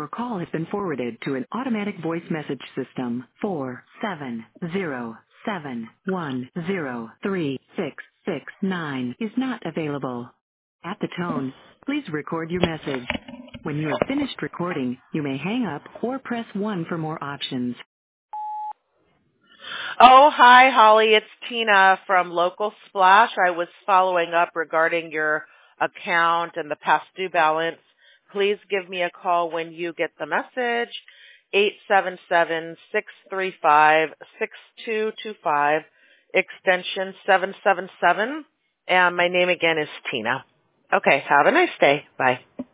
Your call has been forwarded to an automatic voice message system. 47071036669 is not available. At the tone, please record your message. When you have finished recording, you may hang up or press 1 for more options. Oh, hi, Holly. It's Tina from Local Splash. I was following up regarding your account and the past due balance. Please give me a call when you get the message, 877-635-6225, extension 777. And my name again is Tina. Okay, have a nice day. Bye.